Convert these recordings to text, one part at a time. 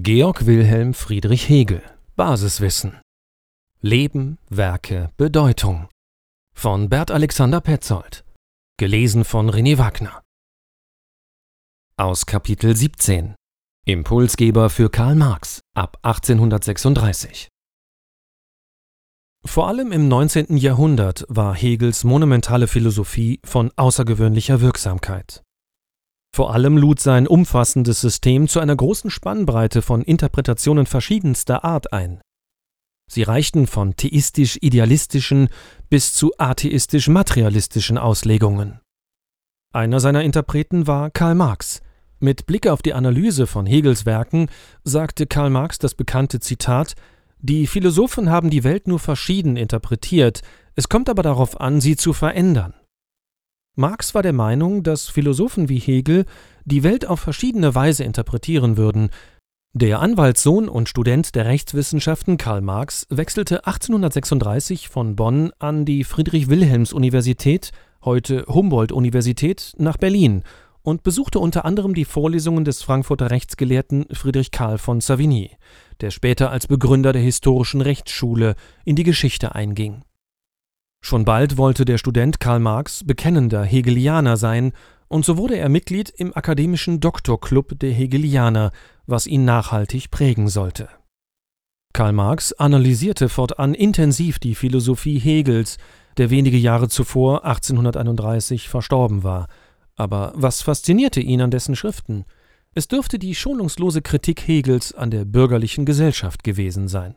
Georg Wilhelm Friedrich Hegel. Basiswissen. Leben, Werke, Bedeutung. Von Bert Alexander Petzold. Gelesen von René Wagner. Aus Kapitel 17. Impulsgeber für Karl Marx ab 1836. Vor allem im 19. Jahrhundert war Hegels monumentale Philosophie von außergewöhnlicher Wirksamkeit. Vor allem lud sein umfassendes System zu einer großen Spannbreite von Interpretationen verschiedenster Art ein. Sie reichten von theistisch-idealistischen bis zu atheistisch-materialistischen Auslegungen. Einer seiner Interpreten war Karl Marx. Mit Blick auf die Analyse von Hegels Werken sagte Karl Marx das bekannte Zitat: „Die Philosophen haben die Welt nur verschieden interpretiert, es kommt aber darauf an, sie zu verändern." Marx war der Meinung, dass Philosophen wie Hegel die Welt auf verschiedene Weise interpretieren würden. Der Anwaltssohn und Student der Rechtswissenschaften Karl Marx wechselte 1836 von Bonn an die Friedrich-Wilhelms-Universität, heute Humboldt-Universität, nach Berlin und besuchte unter anderem die Vorlesungen des Frankfurter Rechtsgelehrten Friedrich Carl von Savigny, der später als Begründer der historischen Rechtsschule in die Geschichte einging. Schon bald wollte der Student Karl Marx bekennender Hegelianer sein, und so wurde er Mitglied im akademischen Doktorklub der Hegelianer, was ihn nachhaltig prägen sollte. Karl Marx analysierte fortan intensiv die Philosophie Hegels, der wenige Jahre zuvor, 1831, verstorben war. Aber was faszinierte ihn an dessen Schriften? Es dürfte die schonungslose Kritik Hegels an der bürgerlichen Gesellschaft gewesen sein.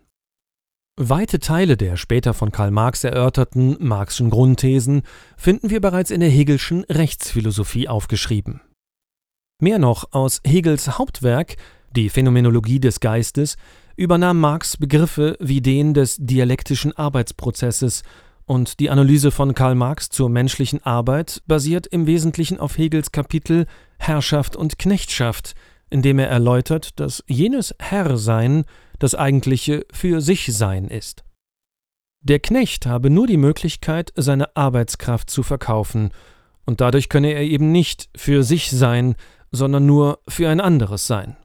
Weite Teile der später von Karl Marx erörterten Marxschen Grundthesen finden wir bereits in der Hegelschen Rechtsphilosophie aufgeschrieben. Mehr noch, aus Hegels Hauptwerk, die Phänomenologie des Geistes, übernahm Marx Begriffe wie den des dialektischen Arbeitsprozesses, und die Analyse von Karl Marx zur menschlichen Arbeit basiert im Wesentlichen auf Hegels Kapitel Herrschaft und Knechtschaft, in dem er erläutert, dass jenes Herrsein das eigentliche Für-sich-Sein ist. Der Knecht habe nur die Möglichkeit, seine Arbeitskraft zu verkaufen, und dadurch könne er eben nicht für sich sein, sondern nur für ein anderes sein.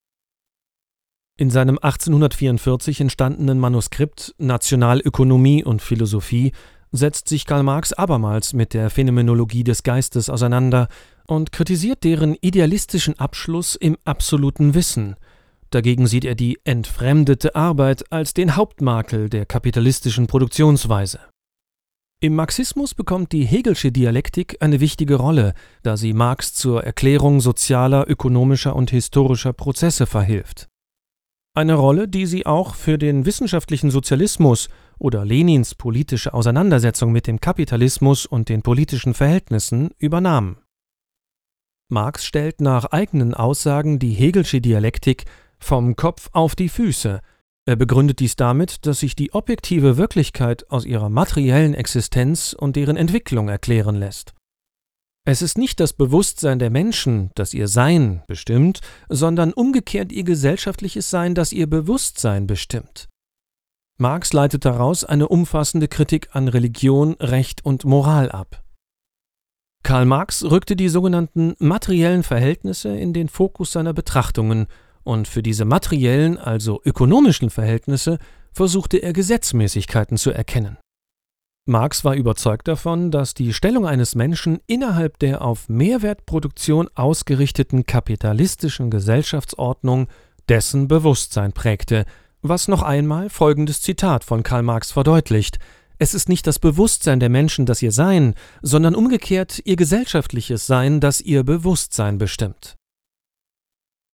In seinem 1844 entstandenen Manuskript Nationalökonomie und Philosophie setzt sich Karl Marx abermals mit der Phänomenologie des Geistes auseinander und kritisiert deren idealistischen Abschluss im absoluten Wissen. Dagegen sieht er die entfremdete Arbeit als den Hauptmakel der kapitalistischen Produktionsweise. Im Marxismus bekommt die Hegelsche Dialektik eine wichtige Rolle, da sie Marx zur Erklärung sozialer, ökonomischer und historischer Prozesse verhilft. Eine Rolle, die sie auch für den wissenschaftlichen Sozialismus oder Lenins politische Auseinandersetzung mit dem Kapitalismus und den politischen Verhältnissen übernahm. Marx stellt nach eigenen Aussagen die Hegelsche Dialektik vom Kopf auf die Füße. Er begründet dies damit, dass sich die objektive Wirklichkeit aus ihrer materiellen Existenz und deren Entwicklung erklären lässt. Es ist nicht das Bewusstsein der Menschen, das ihr Sein bestimmt, sondern umgekehrt ihr gesellschaftliches Sein, das ihr Bewusstsein bestimmt. Marx leitet daraus eine umfassende Kritik an Religion, Recht und Moral ab. Karl Marx rückte die sogenannten materiellen Verhältnisse in den Fokus seiner Betrachtungen, und für diese materiellen, also ökonomischen Verhältnisse versuchte er Gesetzmäßigkeiten zu erkennen. Marx war überzeugt davon, dass die Stellung eines Menschen innerhalb der auf Mehrwertproduktion ausgerichteten kapitalistischen Gesellschaftsordnung dessen Bewusstsein prägte, was noch einmal folgendes Zitat von Karl Marx verdeutlicht: „Es ist nicht das Bewusstsein der Menschen, das ihr Sein, sondern umgekehrt ihr gesellschaftliches Sein, das ihr Bewusstsein bestimmt."